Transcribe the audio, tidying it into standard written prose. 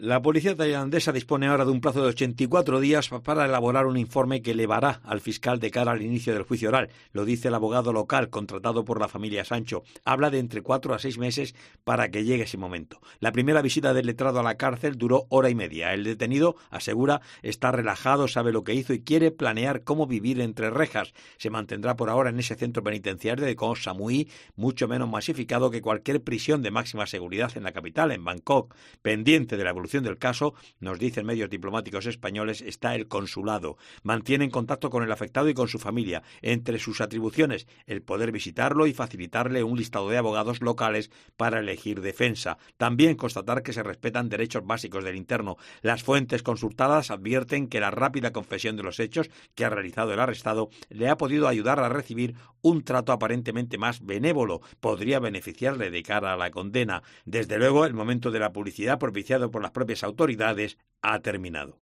La policía tailandesa dispone ahora de un plazo de 84 días para elaborar un informe que elevará al fiscal de cara al inicio del juicio oral. Lo dice el abogado local contratado por la familia Sancho. Habla de entre 4 a 6 meses para que llegue ese momento. La primera visita del letrado a la cárcel duró hora y media. El detenido, asegura, está relajado, sabe lo que hizo y quiere planear cómo vivir entre rejas. Se mantendrá por ahora en ese centro penitenciario de Koh Samui, mucho menos masificado que cualquier prisión de máxima seguridad en la capital, en Bangkok. Pendiente de la evolución del caso, nos dicen medios diplomáticos españoles, está el consulado. Mantienen contacto con el afectado y con su familia. Entre sus atribuciones, el poder visitarlo y facilitarle un listado de abogados locales para elegir defensa. También constatar que se respetan derechos básicos del interno. Las fuentes consultadas advierten que la rápida confesión de los hechos que ha realizado el arrestado le ha podido ayudar a recibir un trato aparentemente más benévolo. Podría beneficiarle de cara a la condena. Desde luego, el momento de la publicidad propiciado por las propias autoridades ha terminado.